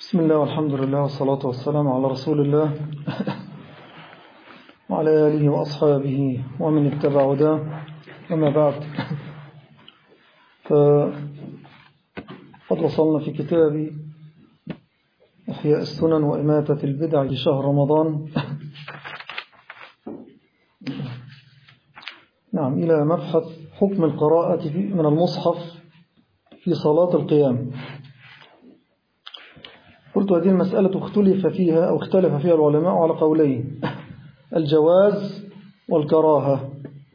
بسم الله والحمد لله والصلاة والسلام على رسول الله وعلى آله وأصحابه ومن اتبع هداه أما بعد. فقد وصلنا في كتاب إحياء السنن وإماتة البدع في شهر رمضان إلى مبحث حكم القراءة من المصحف في صلاة القيام. قلت هذه المسألة اختلف فيها العلماء على قولين: الجواز والكراهة.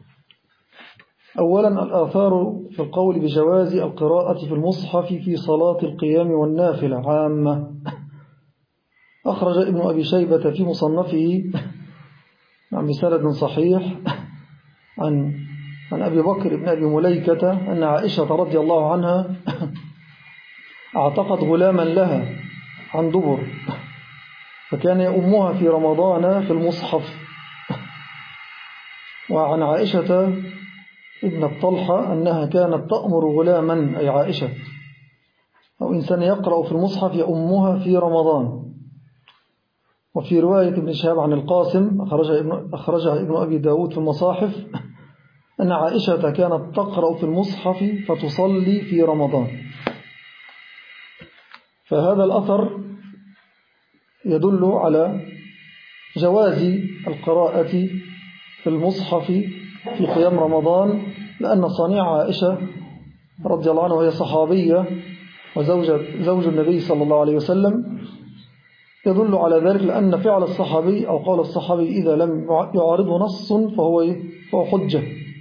أولا، الآثار في القول بجواز القراءة في المصحف في صلاة القيام والنافلة عامة. أخرج ابن أبي شيبة في مصنفه بسند صحيح عن أبي بكر بن أبي مليكة أن عائشة رضي الله عنها اعتقت غلاما لها عن دبر، فكان يؤمها في رمضان في المصحف. وعن عائشة ابن طلحة أنها كانت تأمر غلاما، أي عائشة، أو إنسان يقرأ في المصحف يؤمها في رمضان. وفي رواية ابن شهاب عن القاسم أخرجها ابن أبي داود في المصاحف أن عائشة كانت تقرأ في المصحف فتصلي في رمضان. فهذا الأثر يدل على جواز القراءة في المصحف في قيام رمضان، لأن صنيع عائشة رضي الله عنها وهي صحابية وزوج النبي صلى الله عليه وسلم يدل على ذلك، لأن فعل الصحابي أو قول الصحابي إذا لم يعارضه نص فهو حجة.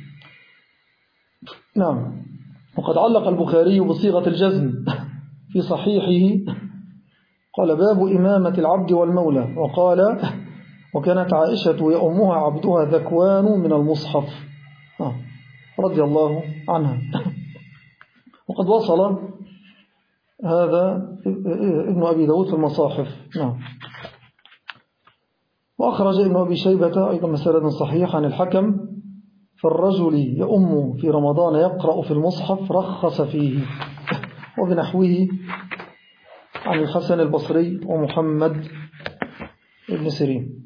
وقد علق البخاري بصيغة الجزم في صحيحه، قال: باب إمامة العبد والمولى، وقال: وكانت عائشة يؤمها عبدها ذكوان من المصحف رضي الله عنها. وقد وصل هذا ابن أبي داود في المصاحف. وأخرج ابن أبي شيبة أيضا مسألة صحيح عن الحكم: فالرجل يؤم في رمضان يقرأ في المصحف رخص فيه. وبنحوه عن الحسن البصري ومحمد بن سيرين.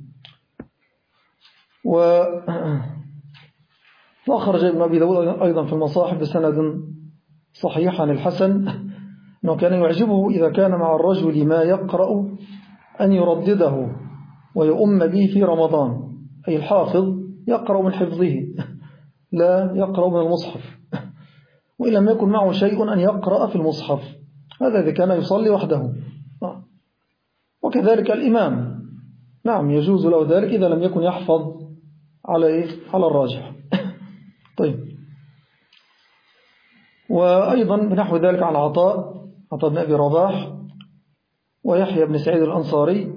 وأخرج ابن أبي داود أيضا في المصاحف بسند صحيح عن الحسن أنه كان يعجبه إذا كان مع الرجل ما يقرأ أن يردده ويؤم به في رمضان، أي الحافظ يقرأ من حفظه لا يقرأ من المصحف، وإن لم يكن معه شيء أن يقرأ في المصحف. هذا إذا كان يصلي وحده. وكذلك الإمام يجوز له ذلك إذا لم يكن يحفظ على الراجح. طيب. وأيضا بنحو ذلك عن عطاء بن أبي رباح ويحيى بن سعيد الأنصاري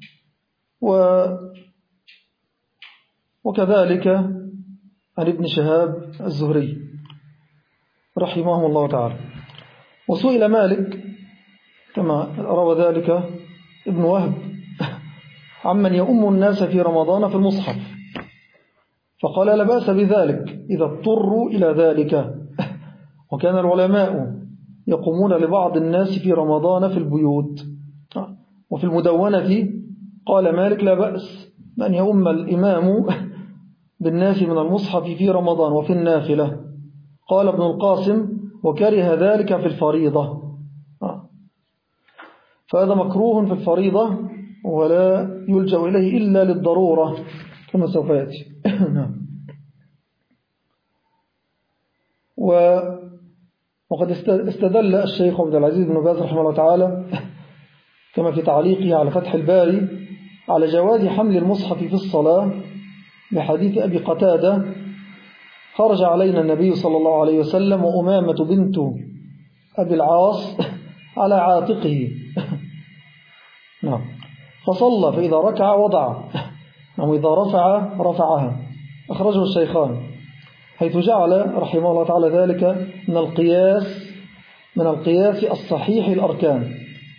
وكذلك عن ابن شهاب الزهري رحمهم الله تعالى. وسئل مالك كما روى ذلك ابن وهب عمن يؤم الناس في رمضان في المصحف، فقال: لا بأس بذلك إذا اضطروا إلى ذلك. وكان العلماء يقومون لبعض الناس في رمضان في البيوت. وفي المدونة قال مالك: لا بأس بأن يؤم الإمام بالناس من المصحف في رمضان وفي النافلة. قال ابن القاسم: وكره ذلك في الفريضة. فهذا مكروه في الفريضة ولا يلجأ إليه إلا للضرورة كما سوف يأتي. وقد استدل الشيخ عبد العزيز بن باز رحمه الله تعالى كما في تعليقه على فتح الباري على جواز حمل المصحف في الصلاة بحديث أبي قتادة: خرج علينا النبي صلى الله عليه وسلم وأمامة بنت أبي العاص على عاتقه فصلى، فإذا ركع وضع، وإذا رفع رفعها. أخرجه الشيخان، حيث جعل رحمه الله تعالى ذلك من القياس الصحيح الأركان.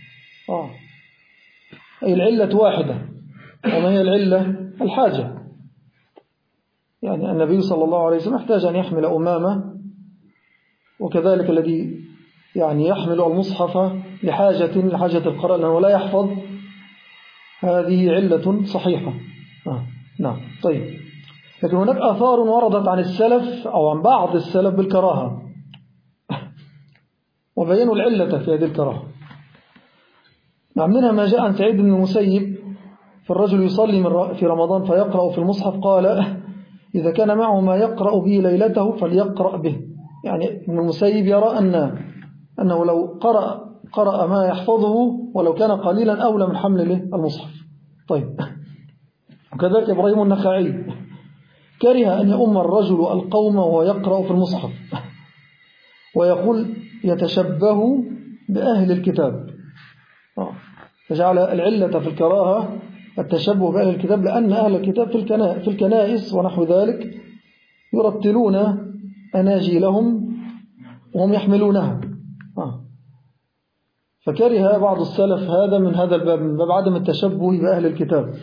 أي العلة واحدة، وما هي العلة؟ الحاجة. يعني النبي صلى الله عليه وسلم احتاج أن يحمل أمامة، وكذلك الذي يعني يحمل المصحف لحاجة القراءة لأنه لا يحفظ، هذه علة صحيحة. نعم. طيب، لكن هناك آثار وردت عن السلف أو عن بعض السلف بالكراهة، وبينوا العلة في هذه الكراهة. نعم، منها ما جاء عن سعيد بن المسيب في الرجل يصلي في رمضان فيقرأ في المصحف، قال: إذا كان معه ما يقرأ به ليلته فليقرأ به. يعني ابن المسيب يرى أنه لو قرأ ما يحفظه ولو كان قليلا أولى من حمل المصحف. طيب، وكذلك إبراهيم النخعي كره أن يؤم الرجل القوم وهو يقرأ في المصحف، ويقول: يتشبه بأهل الكتاب. فجعل العلة في الكراهة التشبه بأهل الكتاب، لأن أهل الكتاب في الكنائس ونحو ذلك يرتلون أناجيلهم وهم يحملونها. فكره بعض السلف هذا من هذا الباب، من باب عدم التشبه بأهل الكتاب.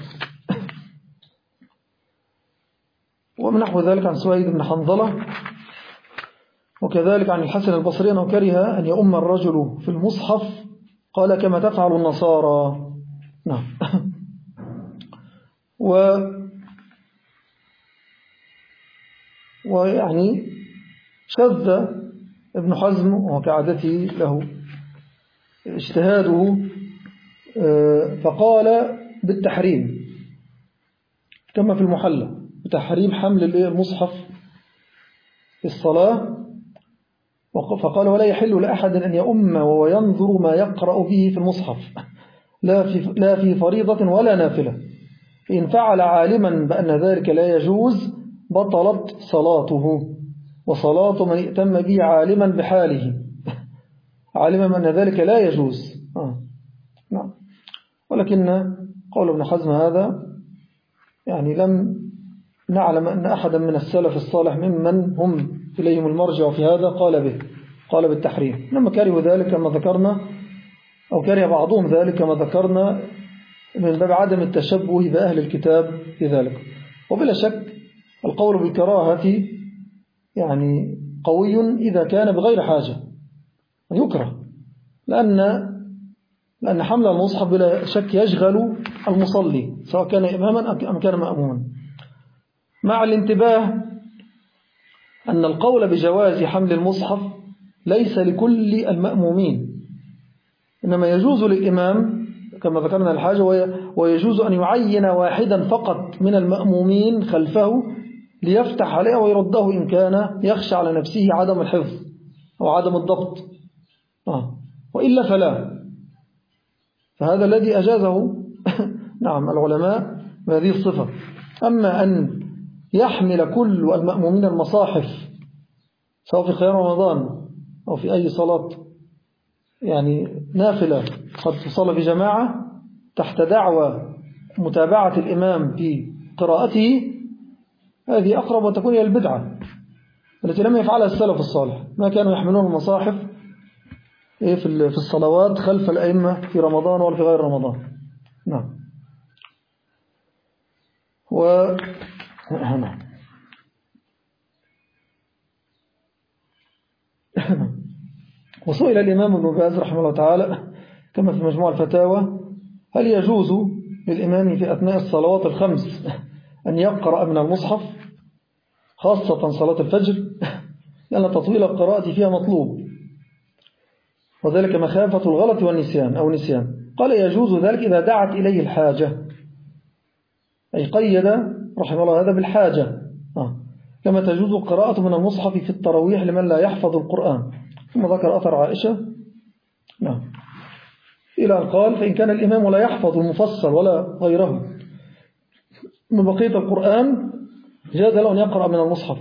ومن نحو ذلك عن سويد بن حنظلة، وكذلك عن الحسن البصري أنه كره أن يؤم الرجل في المصحف، قال: كما تفعل النصارى. نعم. ويعني شذ ابن حزم، وكعادته له اجتهاده، فقال بالتحريم كما في المحلى، بتحريم حمل المصحف في الصلاة. فقال: ولا يحل لأحد أن يؤم وهو ينظر ما يقرأ به في المصحف، لا في فريضة ولا نافلة، فإن فعل عالما بأن ذلك لا يجوز بطلت صلاته، وصلاة من ائتم به عالما بحاله، عالما بأن ذلك لا يجوز. نعم. ولكن قول ابن حزم هذا يعني لم نعلم أن أحدا من السلف الصالح ممن هم إليهم المرجع في هذا قال بالتحريم. لما كرهوا ذلك كما ذكرنا، أو كره بعضهم ذلك كما ذكرنا، من باب عدم التشبه بأهل الكتاب في ذلك. وبلا شك القول بالكراهة يعني قوي إذا كان بغير حاجة، يكره، لأن حمل المصحف بلا شك يشغل المصلي سواء كان إماما أم كان مأموما، مع الانتباه أن القول بجواز حمل المصحف ليس لكل المأمومين، إنما يجوز للإمام كما ذكرنا الحاجة، ويجوز أن يعين واحدا فقط من المأمومين خلفه ليفتح عليه ويرده إن كان يخشى على نفسه عدم الحفظ أو عدم الضبط، وإلا فلا. فهذا الذي أجازه نعم العلماء بهذه الصفة. أما أن يحمل كل المأمومين المصاحف سواء في قيام رمضان أو في أي صلاة يعني نافلة قد تصلى في جماعة تحت دعوى متابعة الإمام في قراءته، هذه أقرب وتكون إلى البدعة التي لم يفعلها السلف الصالح، ما كانوا يحملون المصاحف في الصلوات خلف الأئمة في رمضان ولا في غير رمضان. نعم. وسئل الإمام ابن باز رحمه الله تعالى كما في مجموع الفتاوى: هل يجوز للإمام في أثناء الصلوات الخمس أن يقرأ من المصحف، خاصة صلاة الفجر، لأن تطويل القراءة فيها مطلوب، وذلك مخافة الغلط والنسيان أو نسيان؟ قال: يجوز ذلك إذا دعت إليه الحاجة، أي قيد رحمه الله هذا بالحاجة، كما تجوز القراءة من المصحف في التراويح لمن لا يحفظ القرآن. ثم ذكر أثر عائشة نعم إلى أن قال: فإن كان الإمام لا يحفظ المفصل ولا غيره من بقية القرآن جاز له أن يقرأ من المصحف،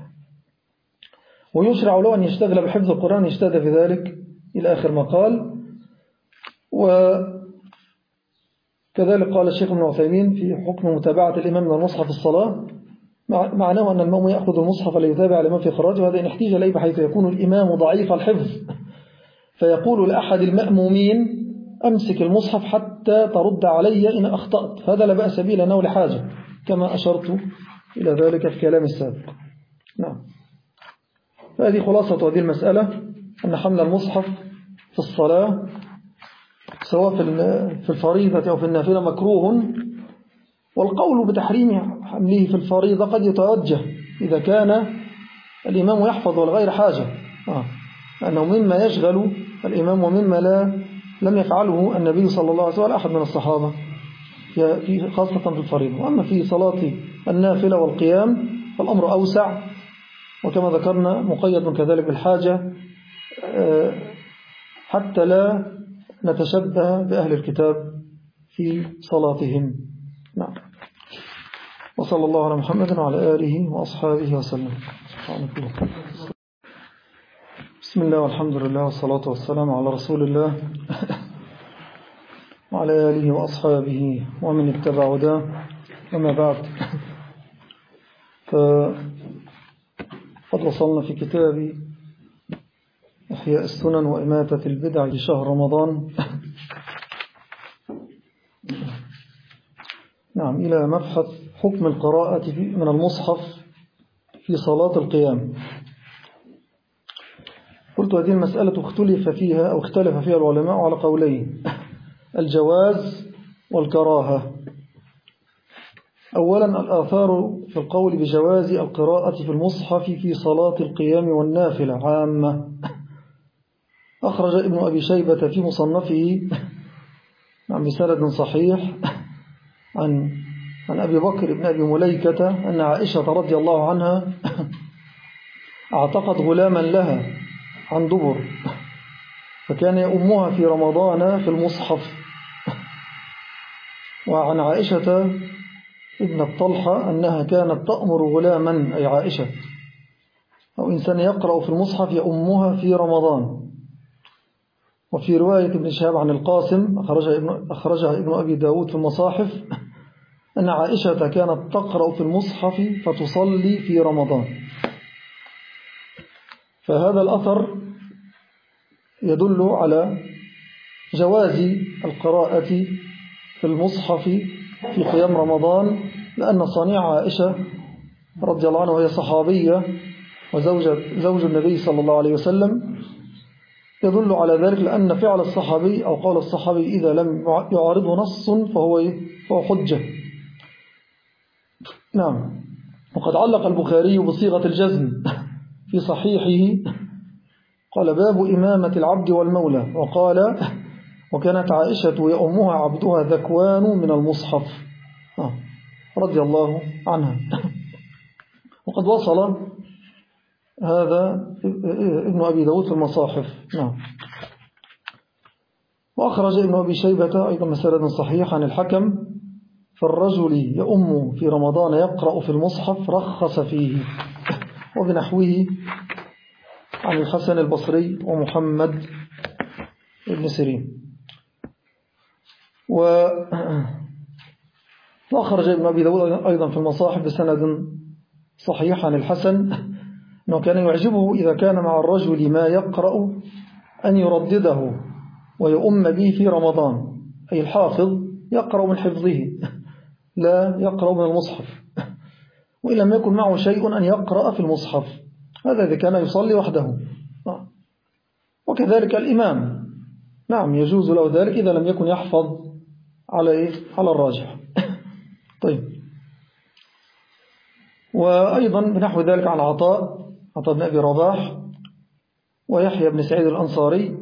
ويشرع له أن يشتغل بحفظ القرآن يجتهد في ذلك إلى آخر ما قال. وكذلك قال الشيخ ابن عثيمين في حكم متابعة الإمام من المصحف الصلاة، معناه أن المأموم يأخذ المصحف ليتابع الإمام في قراءته، وهذا إن احتيج إليه بحيث يكون الإمام ضعيف الحفظ فيقول لأحد المأمومين: أمسك المصحف حتى ترد علي إن أخطأت، فهذا لا بأس به لأنه لحاجة، كما أشرت إلى ذلك في كلام السابق. نعم. فهذه خلاصة هذه المسألة، أن حمل المصحف في الصلاة سواء في الفريضة أو في النافلة مكروه، والقول بتحريم حمله في الفريضة قد يتوجه إذا كان الإمام يحفظ والغير حاجة، لأنه مما يشغل الإمام ومما لم يفعله النبي صلى الله عليه وسلم أحد من الصحابة خاصة في الفريضة. وأما في صلاة النافلة والقيام فالأمر أوسع، وكما ذكرنا مقيد كذلك بالحاجة حتى لا نتشبه بأهل الكتاب في صلاتهم. نعم. وصلى الله على محمد وعلى آله وأصحابه وسلم. بسم الله والحمد لله والصلاة والسلام على رسول الله وعلى آله وأصحابه ومن اتبع هداه، أما بعد، فقد وصلنا في كتاب إحياء السنن وإماتة البدع في شهر رمضان نعم إلى مبحث حكم القراءة من المصحف في صلاة القيام. قلت هذه المسألة اختلف فيها العلماء على قولين: الجواز والكراهة. أولا الآثار في القول بجواز القراءة في المصحف في صلاة القيام والنافلة عامة. أخرج ابن أبي شيبة في مصنفه بسند صحيح عن أبي بكر بن أبي مليكة أن عائشة رضي الله عنها اعتقد غلاما لها عن دبر، فكان يؤمها في رمضان في المصحف. وعن عائشة ابن الطلحة أنها كانت تأمر غلاما، أي عائشة، أو إنسان يقرأ في المصحف يؤمها في رمضان. وفي رواية ابن شهاب عن القاسم أخرجها ابن أبي داود في المصاحف أن عائشة كانت تقرأ في المصحف فتصلي في رمضان. فهذا الأثر يدل على جواز القراءة في المصحف في قيام رمضان، لأن صنيع عائشة رضي الله عنها وهي صحابية وزوج النبي صلى الله عليه وسلم يدل على ذلك، لأن فعل الصحابي أو قول الصحابي إذا لم يعارضه نص فهو حجة. نعم. وقد علق البخاري بصيغة الجزم في صحيحه، قال: باب إمامة العبد والمولى، وقال: وكانت عائشة يأمها عبدها ذكوان من المصحف رضي الله عنها. وقد وصل هذا ابن أبي داود في المصاحف. نعم. وأخرج ابن أبي شيبة أيضا مسند صحيح عن الحكم: فالرجل يؤم في رمضان يقرأ في المصحف رخص فيه، وبنحوه عن الحسن البصري ومحمد بن سيرين. وأخرج ابن أبي داود أيضا في المصاحف بسند صحيح عن الحسن أنه كان يعجبه إذا كان مع الرجل ما يقرأ أن يردده ويؤم به في رمضان، أي الحافظ يقرأ من حفظه لا يقرأ من المصحف، وإن لم يكن معه شيء أن يقرأ في المصحف، هذا إذا كان يصلي وحده. وكذلك الإمام، نعم، يجوز له ذلك إذا لم يكن يحفظ على الراجح. طيب. وأيضا بنحو ذلك عن عطاء بن أبي رباح ويحيى بن سعيد الأنصاري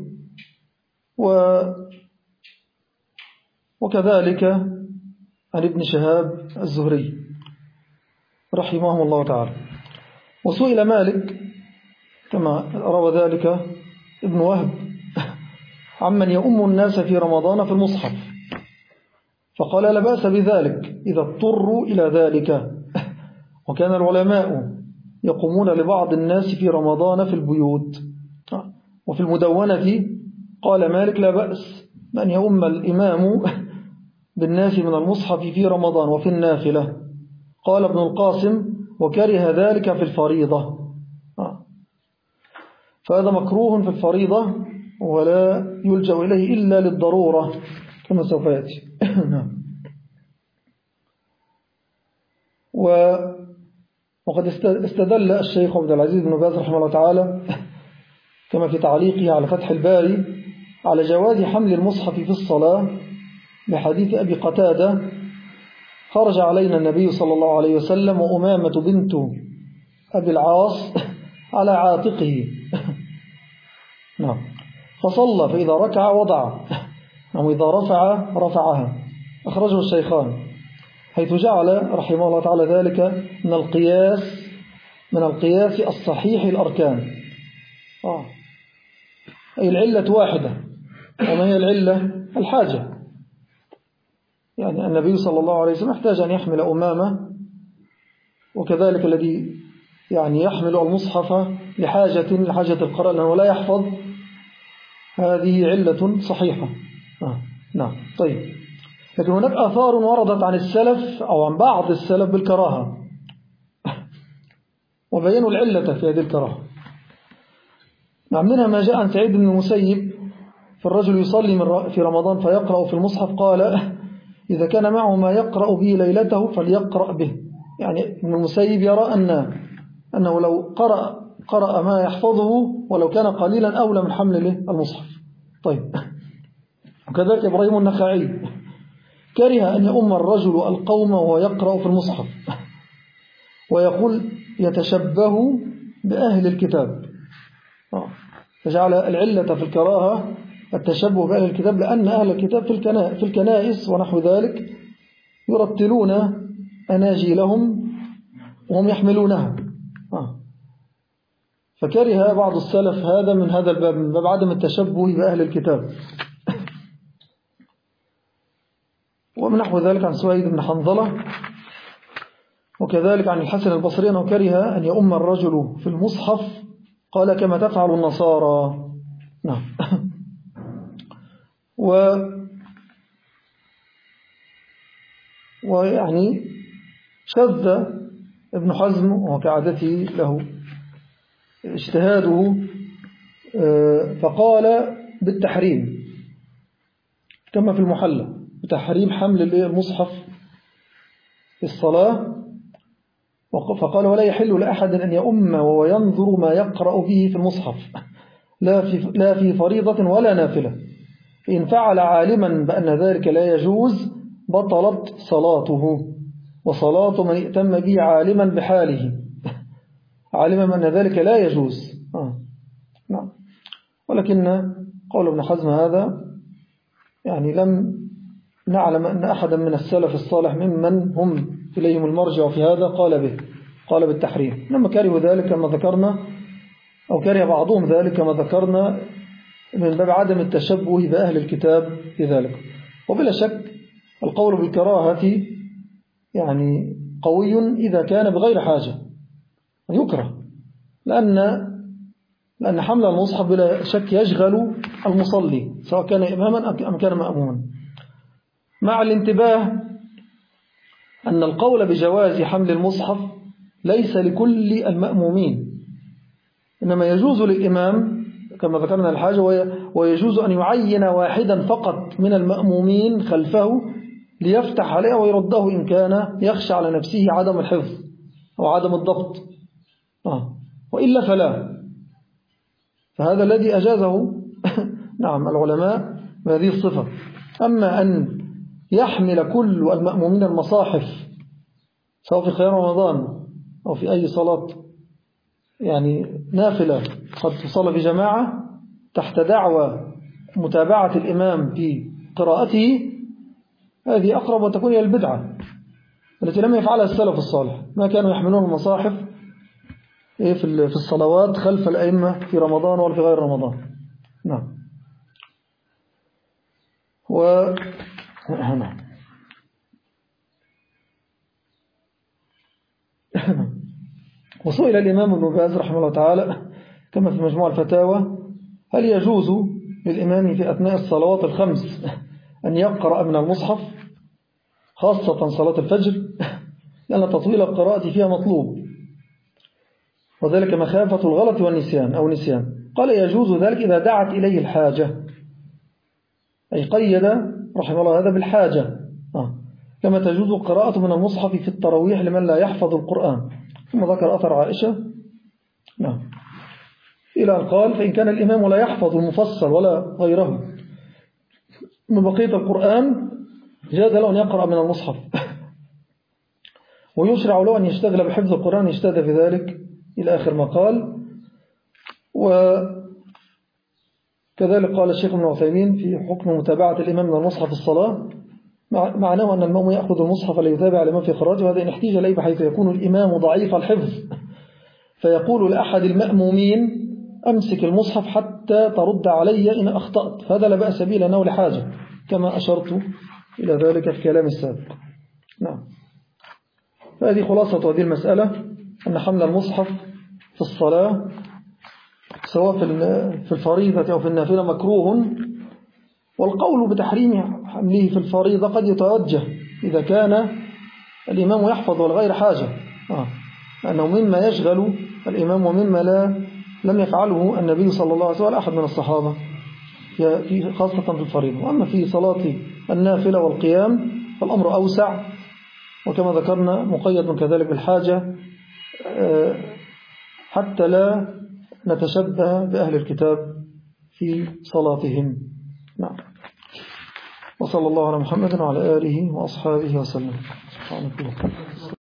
وكذلك عن ابن شهاب الزهري رحمه الله تعالى. وسئل مالك كما روى ذلك ابن وهب عمن يؤم الناس في رمضان في المصحف، فقال: لا بأس بذلك إذا اضطروا إلى ذلك. وكان العلماء يقومون لبعض الناس في رمضان في البيوت. وفي المدونة قال مالك: لا بأس بأن يؤم الإمام بالناس من المصحف في رمضان وفي النافلة. قال ابن القاسم: وكره ذلك في الفريضة. فهذا مكروه في الفريضة ولا يلجأ إليه إلا للضرورة كما سوف يأتي. وقد استدل الشيخ عبد العزيز بن باز رحمه الله تعالى كما في تعليقه على فتح الباري على جواز حمل المصحف في الصلاة بحديث أبي قتادة: خرج علينا النبي صلى الله عليه وسلم وأمامة بنت أبي العاص على عاتقه نعم، فصلى فإذا ركع وضع أو إذا رفع رفعها. أخرجه الشيخان، حيث جعل رحمه الله تعالى ذلك من القياس الصحيح الأركان. أي العلة واحدة، وما هي العلة؟ الحاجة. يعني النبي صلى الله عليه وسلم احتاج أن يحمل أمامة، وكذلك الذي يعني يحمل المصحف لحاجة القراءة لأنه لا يحفظ، هذه علة صحيحة. نعم. طيب، لكن هناك آثار وردت عن السلف أو عن بعض السلف بالكراهة، وبينوا العلة في هذه الكراهة. نعم، منها ما جاء عن سعيد بن المسيب في الرجل يصلي في رمضان فيقرأ في المصحف، قال: إذا كان معه ما يقرأ به ليلته فليقرأ به. يعني ابن المسيب يرى أنه لو قرأ ما يحفظه ولو كان قليلا أولى من حمل المصحف. طيب، وكذلك إبراهيم النخعي كره أن يؤم الرجل القوم وهو يقرأ في المصحف، ويقول: يتشبه بأهل الكتاب. فجعل العلة في الكراهة التشبه بأهل الكتاب، لأن أهل الكتاب في الكنائس ونحو ذلك يرتلون أناجيلهم وهم يحملونها. فكره بعض السلف هذا من هذا الباب، من باب عدم التشبه بأهل الكتاب. ومن نحو ذلك عن سويد بن حنظلة، وكذلك عن الحسن البصري أنه كره أن يؤم الرجل في المصحف، قال: كما تفعل النصارى. نعم. ويعني شذ ابن حزم، وكعادته له اجتهاده، فقال بالتحريم كما في المحلى، بتحريم حمل المصحف في الصلاة. فقال: ولا يحل لأحد أن يؤم وهو ينظر ما يقرأ به في المصحف، لا في فريضة ولا نافلة. إن فعل عالما بأن ذلك لا يجوز بطلت صلاته، وصلاة من ائتم به عالما بحاله، عالما بأن ذلك لا يجوز. نعم. ولكن قول ابن حزم هذا يعني لم نعلم أن أحدا من السلف الصالح ممن هم إليهم المرجع في هذا قال بالتحريم. لما كرهوا ذلك كما ذكرنا، أو كره بعضهم ذلك كما ذكرنا، من باب عدم التشبه بأهل الكتاب في ذلك. وبلا شك القول بالكراهة يعني قوي إذا كان بغير حاجة، يكره، لأن حمل المصحف بلا شك يشغل المصلي سواء كان إماما أم كان مأموما، مع الانتباه أن القول بجواز حمل المصحف ليس لكل المأمومين، إنما يجوز للإمام كما ذكرنا الحاجة، ويجوز أن يعين واحدا فقط من المأمومين خلفه ليفتح عليه ويرده إن كان يخشى على نفسه عدم الحفظ أو عدم الضبط، وإلا فلا. فهذا الذي أجازه نعم العلماء بهذه الصفة. أما أن يحمل كل المأمومين المصاحف سواء في قيام رمضان أو في أي صلاة يعني نافلة قد تصلى في جماعة تحت دعوى متابعة الإمام في قراءته، هذه أقرب وتكون إلى البدعة التي لم يفعلها السلف الصالح، ما كانوا يحملون المصاحف في الصلوات خلف الأئمة في رمضان ولا في غير رمضان. نعم. وسئل الإمام ابن باز رحمه الله تعالى كما في مجموع الفتاوى: هل يجوز للإمام في أثناء الصلوات الخمس أن يقرأ من المصحف خاصة صلاة الفجر، لأن تطويل القراءة فيها مطلوب، وذلك مخافة الغلط والنسيان أو نسيان. قال: يجوز ذلك إذا دعت إليه الحاجة، أي قيد رحمه الله هذا بالحاجة، كما تجوز القراءة من المصحف في التراويح لمن لا يحفظ القرآن. ثم ذكر أثر عائشة. نعم. إلى أن قال فإن كان الإمام لا يحفظ المفصل ولا غيره من بقية القرآن جاز له أن يقرأ من المصحف ويشرع له أن يشتغل بحفظ القرآن يجتهد في ذلك إلى آخر ما قال. وكذلك قال الشيخ ابن عثيمين في حكم متابعة الإمام من المصحف الصلاة، معناه أن المأموم يأخذ المصحف ليتابع الإمام في خراجه، وهذا إن احتيج إليه بحيث يكون الإمام ضعيف الحفظ فيقول لأحد المأمومين أمسك المصحف حتى ترد علي إن أخطأت، فهذا لا بأس به لأنه لحاجة كما أشرت إلى ذلك في كلام السابق. نعم. فهذه خلاصة هذه المسألة، أن حمل المصحف في الصلاة سواء في الفريضة أو في النافلة مكروه، والقول بتحريم حمله في الفريضة قد يتوجه إذا كان الإمام يحفظ والغير حاجة، لأنه مما يشغل الإمام ومما لم يفعله النبي صلى الله عليه وسلم ولا أحد من الصحابة خاصة في الفريضة. وأما في صلاة النافلة والقيام فالأمر أوسع، وكما ذكرنا مقيد من كذلك بالحاجة حتى لا نتشبه بأهل الكتاب في صلاتهم. نعم. وصلى الله على محمد وعلى آله وأصحابه وسلم.